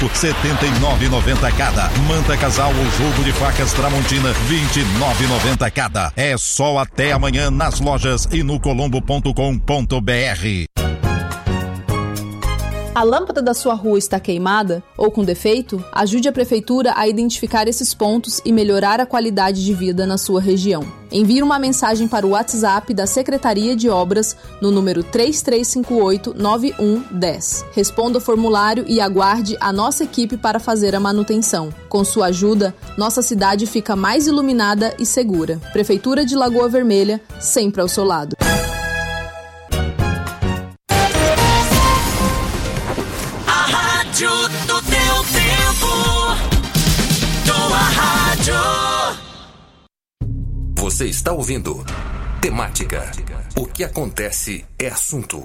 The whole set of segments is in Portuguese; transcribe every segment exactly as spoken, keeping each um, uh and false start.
por setenta e nove reais e noventa centavos cada. Manta casal ou jogo de facas Tramontina, vinte e nove reais e noventa centavos cada. É só até amanhã nas lojas e no colombo ponto com ponto br. A lâmpada da sua rua está queimada ou com defeito? Ajude a Prefeitura a identificar esses pontos e melhorar a qualidade de vida na sua região. Envie uma mensagem para o WhatsApp da Secretaria de Obras no número três três cinco oito, nove um um zero. Responda o formulário e aguarde a nossa equipe para fazer a manutenção. Com sua ajuda, nossa cidade fica mais iluminada e segura. Prefeitura de Lagoa Vermelha, sempre ao seu lado. Do teu tempo, tua rádio. Você está ouvindo Temática. O que acontece é assunto.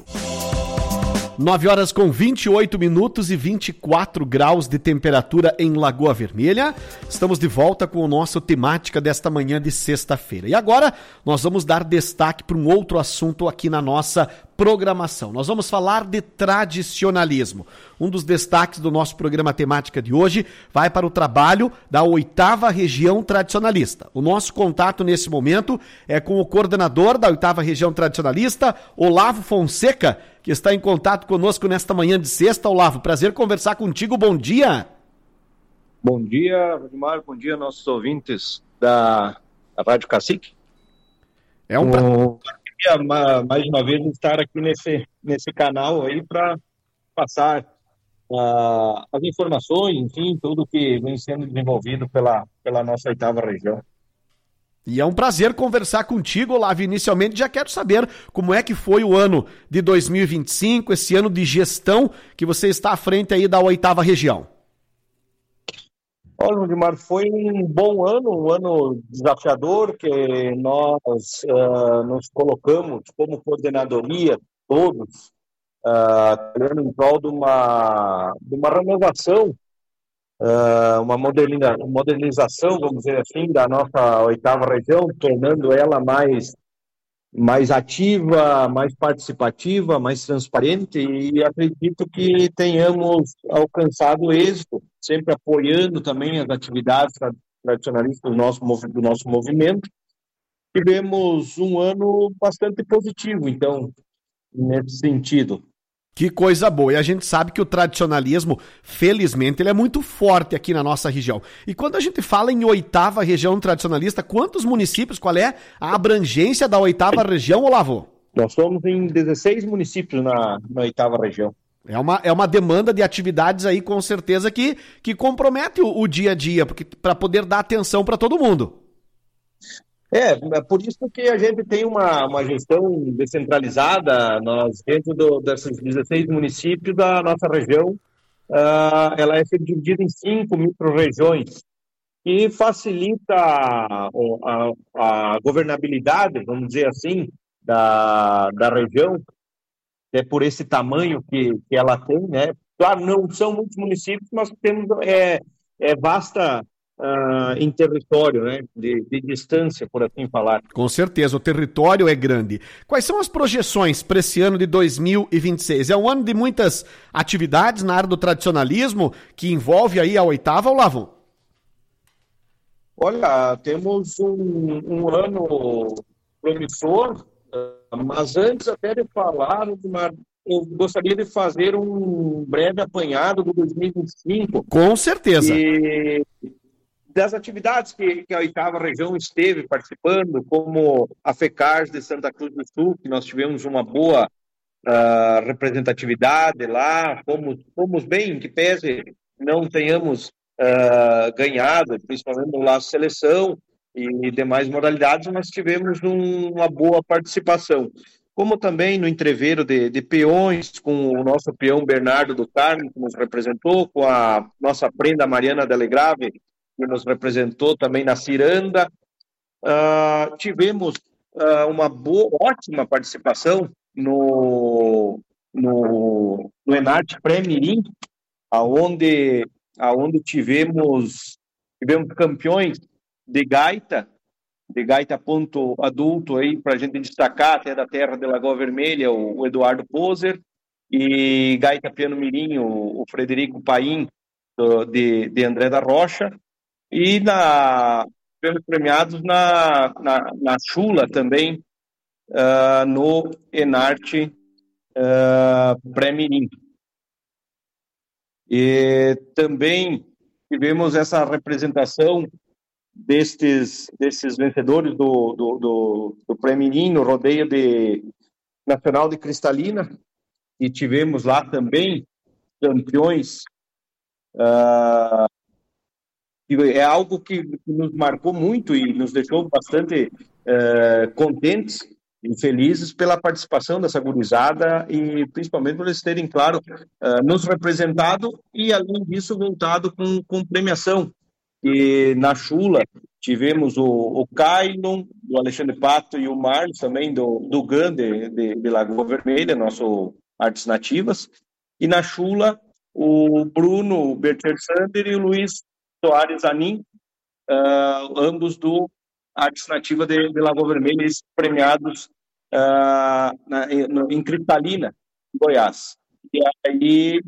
nove horas com vinte e oito minutos e vinte e quatro graus de temperatura em Lagoa Vermelha. Estamos de volta com o nosso Temática desta manhã de sexta-feira. E agora nós vamos dar destaque para um outro assunto aqui na nossa programação. Nós vamos falar de tradicionalismo. Um dos destaques do nosso programa Temática de hoje vai para o trabalho da oitava Região Tradicionalista. O nosso contato nesse momento é com o coordenador da oitava Região Tradicionalista, Olavo Fonseca, que está em contato conosco nesta manhã de sexta. Olavo, prazer conversar contigo, bom dia. Bom dia, Vladimir, bom dia nossos ouvintes da, da Rádio Cacique. É um prazer. Um, mais uma vez estar aqui nesse, nesse canal aí para passar uh, as informações, enfim, tudo que vem sendo desenvolvido pela, pela nossa oitava região. E é um prazer conversar contigo, Olavo. Inicialmente já quero saber como é que foi o ano de dois mil e vinte e cinco, esse ano de gestão que você está à frente aí da oitava região. Olha, Vladimir, foi um bom ano, um ano desafiador, que nós uh, nos colocamos como coordenadoria, todos, uh, em prol de uma, de uma renovação, uh, uma moderniza, modernização, vamos dizer assim, da nossa oitava região, tornando ela mais, mais ativa, mais participativa, mais transparente, e acredito que tenhamos alcançado êxito, sempre apoiando também as atividades tradicionalistas do nosso, do nosso movimento. Tivemos um ano bastante positivo, então, nesse sentido. Que coisa boa, e a gente sabe que o tradicionalismo, felizmente, ele é muito forte aqui na nossa região. E quando a gente fala em oitava região tradicionalista, quantos municípios, qual é a abrangência da oitava região, Olavo? Nós somos em dezesseis municípios na, na oitava região. É uma, é uma demanda de atividades aí, com certeza, que, que compromete o, o dia a dia, porque para poder dar atenção para todo mundo. É, é por isso que a gente tem uma, uma gestão descentralizada. Nós, dentro do, desses dezesseis municípios da nossa região, uh, ela é dividida em cinco micro-regiões, e facilita a, a, a governabilidade, vamos dizer assim, da, da região, é por esse tamanho que, que ela tem, né? Claro, não são muitos municípios, mas temos é, é vasta uh, em território, né? De, de distância, por assim falar. Com certeza, o território é grande. Quais são as projeções para esse ano de dois mil e vinte e seis? É um ano de muitas atividades na área do tradicionalismo, que envolve aí a oitava, Olavo? Olha, temos um, um ano promissor. Mas antes até de falar, eu gostaria de fazer um breve apanhado do dois mil e vinte e cinco. Com certeza. E das atividades que, que a oitava região esteve participando, como a FECARS de Santa Cruz do Sul, que nós tivemos uma boa uh, representatividade lá, fomos, fomos bem, que pese não tenhamos uh, ganhado, principalmente no laço seleção, e demais modalidades, nós tivemos um, uma boa participação. Como também no entreveiro de, de peões, com o nosso peão Bernardo do Carmo, que nos representou, com a nossa prenda Mariana Delegrave, que nos representou também na ciranda. Uh, tivemos uh, uma boa, ótima participação no, no, no Enarte Pré-Mirim, aonde, aonde tivemos, tivemos campeões de gaita, de gaita ponto adulto aí, para a gente destacar, até da terra de Lagoa Vermelha, o, o Eduardo Poser, e gaita piano mirim, o, o Frederico Paim, do, de, de André da Rocha, e na, fomos premiados na, na, na Chula também, uh, no Enarte uh, Pré-Mirim. E também tivemos essa representação destes, desses vencedores do, do, do, do Pré-Mirim no rodeio de, nacional de Cristalina, e tivemos lá também campeões. Uh, é algo que nos marcou muito e nos deixou bastante uh, contentes e felizes pela participação dessa gurizada e principalmente por eles terem, claro, uh, nos representado e, além disso, voltado com, com premiação. E na Chula tivemos o, o Kailon, o Alexandre Pato e o Marlos também do, do G A N de, de, de Lagoa Vermelha, nosso Artes Nativas. E na Chula, o Bruno Bertier Sander e o Luiz Soares Anin, uh, ambos do Artes Nativa de, de Lagoa Vermelha, eles premiados uh, na, em, em Cristalina, Goiás. E aí,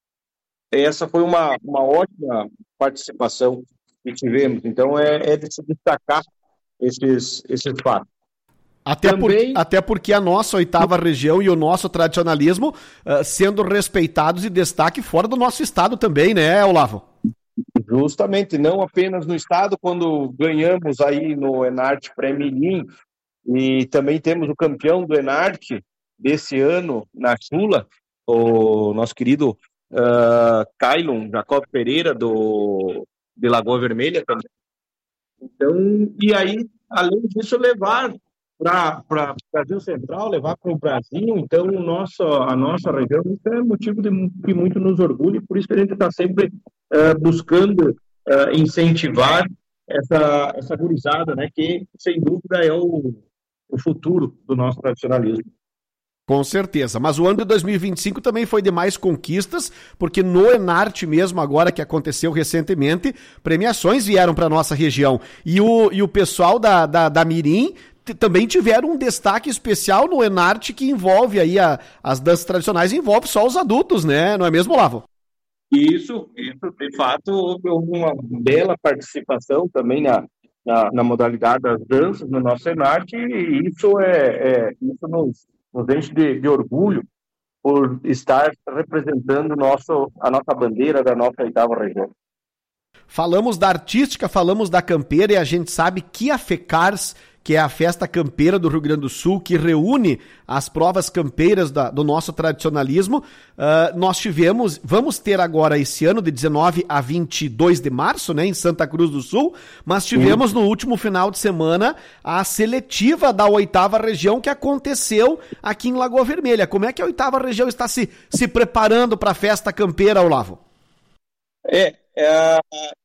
essa foi uma, uma ótima participação que tivemos. Então, é, é de se destacar esses, esses fatos. Até, Também... por, até porque a nossa oitava região e o nosso tradicionalismo uh, sendo respeitados e destaque fora do nosso estado também, né, Olavo? Justamente, não apenas no estado, quando ganhamos aí no Enarte Pré-Mirim, e também temos o campeão do Enarte desse ano na Chula, o nosso querido uh, Kailon Jacob Pereira, do, de Lagoa Vermelha também. Então, e aí, além disso, levar para o Brasil Central, levar para o Brasil, então o nosso, a nossa região, isso é motivo de, que muito nos orgulha, e por isso que a gente está sempre uh, buscando uh, incentivar essa, essa gurizada, né, que sem dúvida é o, o futuro do nosso tradicionalismo. Com certeza, mas o ano de dois mil e vinte e cinco também foi de mais conquistas, porque no Enarte mesmo, agora que aconteceu recentemente, premiações vieram para a nossa região, e o, e o pessoal da, da, da Mirim t- também tiveram um destaque especial no Enarte, que envolve aí a, as danças tradicionais, envolve só os adultos, né, não é mesmo, Olavo? Isso, isso, de fato, houve uma bela participação também na, na, na modalidade das danças no nosso Enarte, e isso, é, é, isso nos nos enche de, de orgulho por estar representando nosso, a nossa bandeira da nossa oitava região. Falamos da artística, falamos da campeira, e a gente sabe que a FECARS, que é a festa campeira do Rio Grande do Sul, que reúne as provas campeiras da, do nosso tradicionalismo, uh, nós tivemos, vamos ter agora esse ano de dezenove a vinte e dois de março, né, em Santa Cruz do Sul, mas tivemos Sim. no último final de semana a seletiva da oitava região que aconteceu aqui em Lagoa Vermelha. Como é que a oitava região está se, se preparando para a festa campeira, Olavo? É, é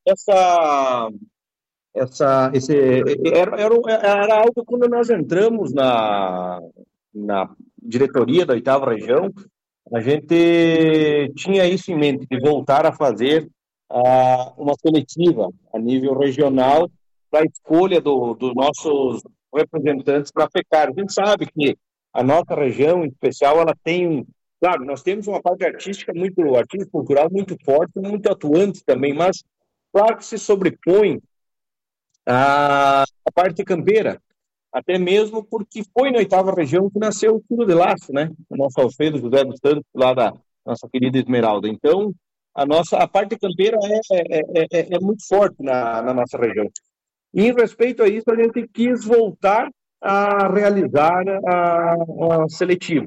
essa... Essa, esse, era, era, era algo quando nós entramos na, na diretoria da oitava região, a gente tinha isso em mente, de voltar a fazer uh, uma seletiva a nível regional para a escolha do, dos nossos representantes para a FECAR. A gente sabe que a nossa região, em especial, ela tem, claro, nós temos uma parte artística, muito artística, cultural muito forte, muito atuante também, mas claro que se sobrepõe a, a parte campeira, até mesmo porque foi na oitava região que nasceu o Tiro de Laço, né? O nosso Alfredo José dos Santos, lá da nossa querida Esmeralda. Então, a nossa a parte campeira é, é, é, é muito forte na, na nossa região. E, em respeito a isso, a gente quis voltar a realizar a, a seletiva.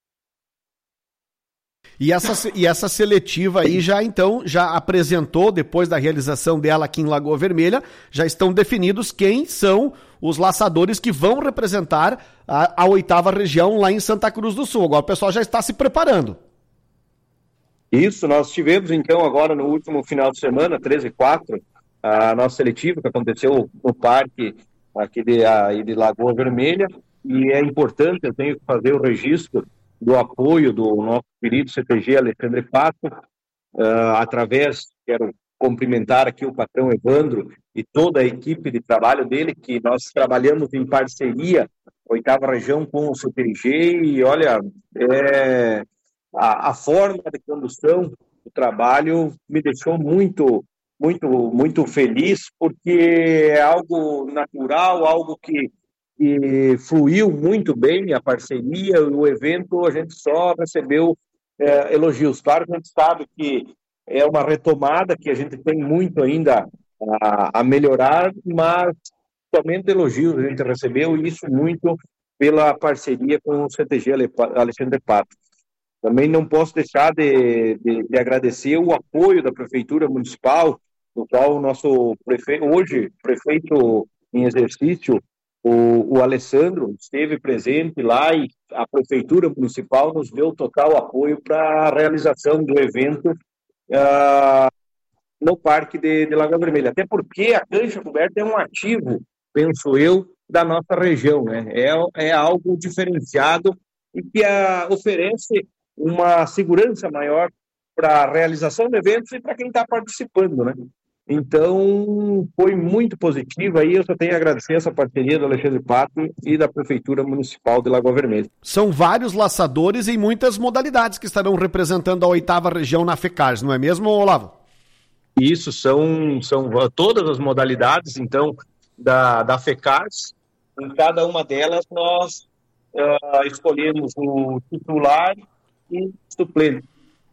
E essa, e essa seletiva aí já, então, já apresentou, depois da realização dela aqui em Lagoa Vermelha, já estão definidos quem são os laçadores que vão representar a, a oitava região lá em Santa Cruz do Sul. Agora o pessoal já está se preparando. Isso, nós tivemos, então, agora no último final de semana, treze e quatro, a nossa seletiva que aconteceu no parque aqui de, a, de Lagoa Vermelha, e é importante, eu tenho que fazer o registro do apoio do nosso querido C T G Alexandre Pato, uh, através, quero cumprimentar aqui o patrão Evandro e toda a equipe de trabalho dele, que nós trabalhamos em parceria, oitava região, com o C T G, e olha, é, a, a forma de condução o trabalho me deixou muito, muito, muito feliz, porque é algo natural, algo que, que fluiu muito bem, a parceria, o evento, a gente só recebeu é, elogios. Claro que a gente sabe que é uma retomada, que a gente tem muito ainda a, a melhorar, mas somente elogios a gente recebeu, e isso muito pela parceria com o C T G Alexandre Pato. Também não posso deixar de, de, de agradecer o apoio da Prefeitura Municipal, no qual o nosso prefeito, hoje, prefeito em exercício, o, o Alessandro, esteve presente lá, e a Prefeitura Municipal nos deu total apoio para a realização do evento uh, no Parque de, de Lagoa Vermelha. Até porque a cancha coberta é um ativo, penso eu, da nossa região, né? É, é algo diferenciado e que a, oferece uma segurança maior para a realização de eventos e para quem está participando, né? Então, foi muito positivo aí, eu só tenho a agradecer essa parceria do Alexandre Pato e da Prefeitura Municipal de Lagoa Vermelha. São vários laçadores em muitas modalidades que estarão representando a oitava região na FECARS, não é mesmo, Olavo? Isso, são, são todas as modalidades, então, da, da FECARS. Em cada uma delas, nós uh, escolhemos o titular e suplente.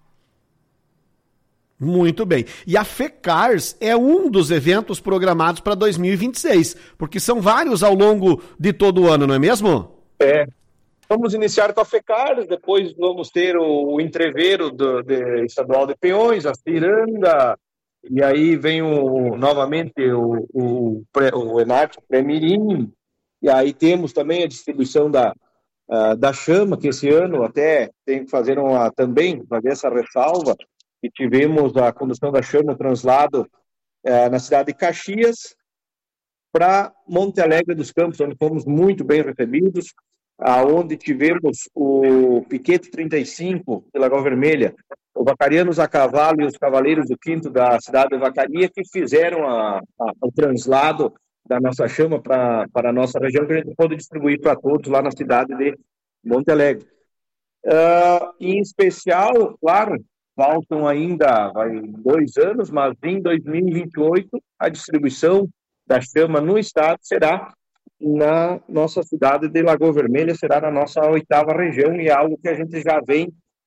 Muito bem. E a FECARS é um dos eventos programados para dois mil e vinte e seis, porque são vários ao longo de todo o ano, não é mesmo? É. Vamos iniciar com a FECARS, depois vamos ter o, o entreveiro do de, estadual de peões, a ciranda, e aí vem o, novamente o, o, o Enarte Pré-Mirim, e aí temos também a distribuição da, uh, da chama, que esse ano até tem que fazer uma, também, fazer essa ressalva, que tivemos a condução da chama, o translado uh, na cidade de Caxias para Monte Alegre dos Campos, onde fomos muito bem recebidos, aonde tivemos o Piquete trinta e cinco de Lagoa Vermelha, os Vacarianos a Cavalo e os Cavaleiros do Quinto da cidade de Vacaria, que fizeram a, a, o translado da nossa chama para a nossa região, que a gente pôde distribuir para todos lá na cidade de Monte Alegre. Uh, em especial, claro, faltam ainda vai, dois anos, mas em dois mil e vinte e oito a distribuição da chama no estado será na nossa cidade de Lagoa Vermelha, será na nossa oitava região, e é algo que a gente já vem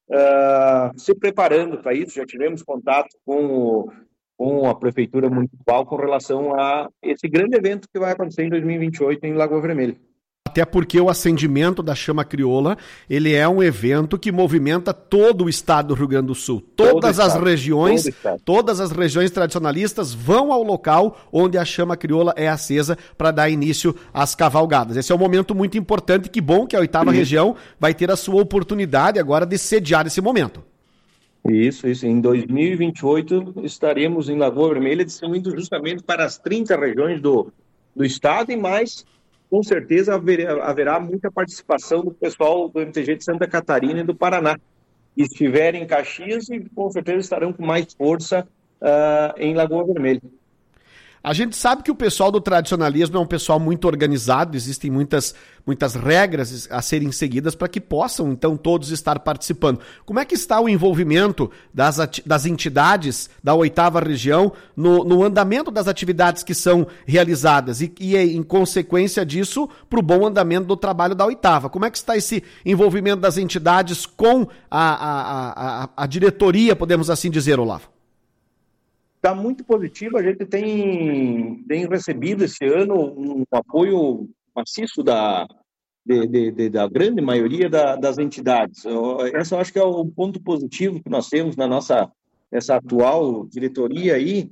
uh, se preparando para isso. Já tivemos contato com o com a Prefeitura Municipal com relação a esse grande evento que vai acontecer em dois mil e vinte e oito em Lagoa Vermelha. Até porque o acendimento da chama crioula, ele é um evento que movimenta todo o estado do Rio Grande do Sul. Todas as regiões, todas as regiões tradicionalistas vão ao local onde a chama crioula é acesa para dar início às cavalgadas. Esse é um momento muito importante, que bom que a oitava região vai ter a sua oportunidade agora de sediar esse momento. Isso, isso. Em dois mil e vinte e oito estaremos em Lagoa Vermelha distribuindo justamente para as trinta regiões do, do estado, e mais, com certeza haverá, haverá muita participação do pessoal do M T G de Santa Catarina e do Paraná, que estiverem em Caxias e com certeza estarão com mais força uh, em Lagoa Vermelha. A gente sabe que o pessoal do tradicionalismo é um pessoal muito organizado, existem muitas, muitas regras a serem seguidas para que possam, então, todos estar participando. Como é que está o envolvimento das, das entidades da oitava região no, no andamento das atividades que são realizadas e, e em consequência disso, para o bom andamento do trabalho da oitava? Como é que está esse envolvimento das entidades com a, a, a, a diretoria, podemos assim dizer, Olavo? Está muito positivo, a gente tem, tem recebido esse ano um apoio maciço da, de, de, de, da grande maioria da, das entidades. Esse eu acho que é o ponto positivo que nós temos na nossa essa atual diretoria aí,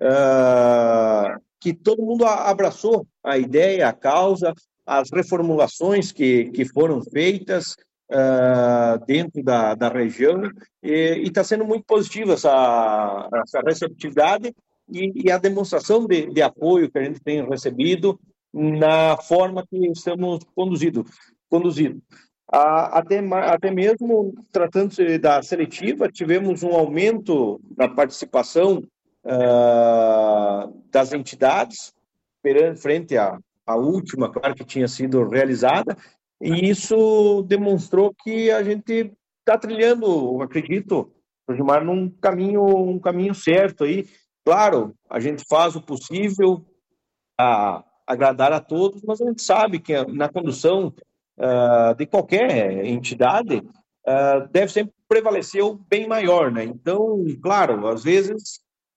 uh, que todo mundo abraçou a ideia, a causa, as reformulações que, que foram feitas Uh, dentro da, da região, e está sendo muito positiva essa, essa receptividade e, e a demonstração de, de apoio que a gente tem recebido na forma que estamos conduzido, conduzido. Uh, até, até mesmo tratando-se da seletiva, tivemos um aumento da participação uh, das entidades frente à, à última, claro, que tinha sido realizada. E isso demonstrou que a gente está trilhando, acredito, o Gilmar num caminho, um caminho certo aí. Claro, a gente faz o possível a agradar a todos, mas a gente sabe que na condução uh, de qualquer entidade uh, deve sempre prevalecer o bem maior, né? Então, claro, às vezes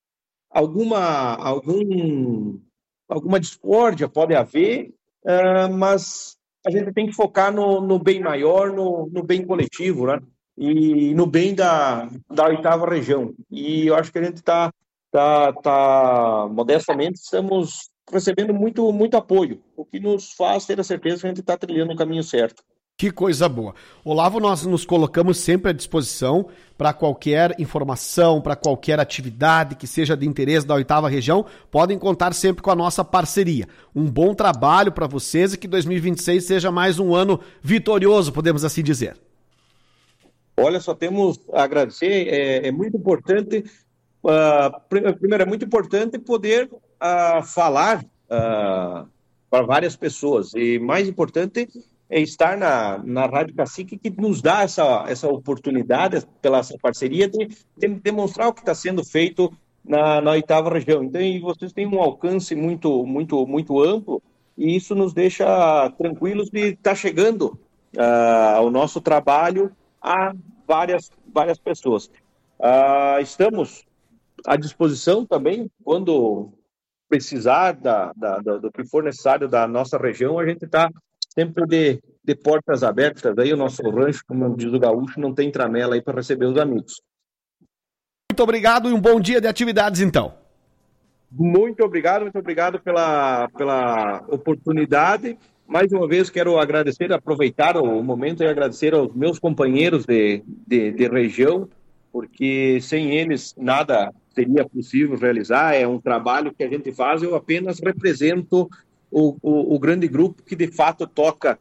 alguma, algum, alguma discórdia pode haver, uh, mas a gente tem que focar no, no bem maior, no, no bem coletivo, né? E no bem da, da oitava região. E eu acho que a gente está, tá, tá, modestamente, estamos recebendo muito, muito apoio, o que nos faz ter a certeza que a gente está trilhando o caminho certo. Que coisa boa. Olavo, nós nos colocamos sempre à disposição para qualquer informação, para qualquer atividade que seja de interesse da oitava região, podem contar sempre com a nossa parceria. Um bom trabalho para vocês e que dois mil e vinte e seis seja mais um ano vitorioso, podemos assim dizer. Olha, só temos a agradecer, é, é muito importante, uh, primeiro, é muito importante poder uh, falar uh, para várias pessoas, e mais importante é estar na, na Rádio Cacique, que nos dá essa, essa oportunidade, pela essa parceria, de, de demonstrar o que está sendo feito na, na oitava região. Então, e vocês têm um alcance muito, muito, muito amplo, e isso nos deixa tranquilos de estar tá chegando uh, ao nosso trabalho a várias, várias pessoas. Uh, estamos à disposição também, quando precisar da, da, da, do que for necessário da nossa região, a gente está sempre de, de portas abertas. Aí o nosso rancho, como diz o gaúcho, não tem tramela aí para receber os amigos. Muito obrigado e um bom dia de atividades, então. Muito obrigado, muito obrigado pela, pela oportunidade. Mais uma vez quero agradecer, aproveitar o momento e agradecer aos meus companheiros de, de, de região, porque sem eles nada seria possível realizar. É um trabalho que a gente faz, eu apenas represento o, o, o grande grupo que de fato toca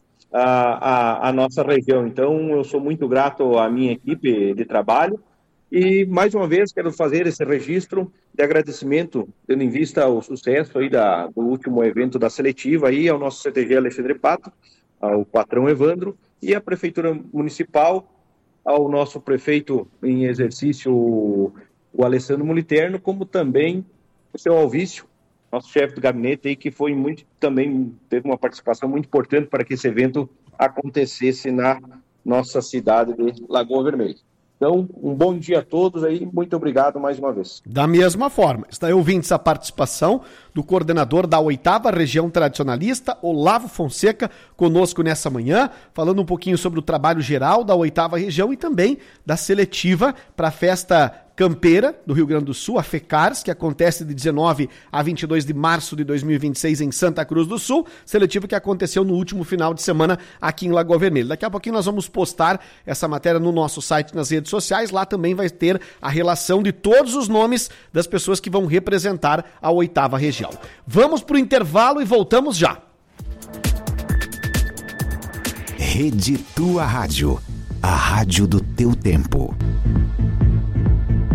a, a, a nossa região. Então eu sou muito grato à minha equipe de trabalho. E, mais uma vez, quero fazer esse registro de agradecimento, tendo em vista o sucesso aí da, do último evento da seletiva, aí, ao nosso C T G Alexandre Pato, ao patrão Evandro, e à Prefeitura Municipal, ao nosso prefeito em exercício, o, o Alessandro Moliterno, como também o seu Alvício, nosso chefe do gabinete, aí, que foi muito, também teve uma participação muito importante para que esse evento acontecesse na nossa cidade de Lagoa Vermelha. Então, um bom dia a todos aí, muito obrigado mais uma vez. Da mesma forma, está aí ouvindo essa participação do coordenador da oitava Região Tradicionalista, Olavo Fonseca, conosco nessa manhã, falando um pouquinho sobre o trabalho geral da oitava Região e também da seletiva para a festa campeira do Rio Grande do Sul, a FECARS, que acontece de dezenove a vinte e dois de março de dois mil e vinte e seis em Santa Cruz do Sul, seletiva que aconteceu no último final de semana aqui em Lagoa Vermelha. Daqui a pouquinho nós vamos postar essa matéria no nosso site, nas redes sociais, lá também vai ter a relação de todos os nomes das pessoas que vão representar a oitava região. Vamos para o intervalo e voltamos já. Rede Tua Rádio, a rádio do teu tempo.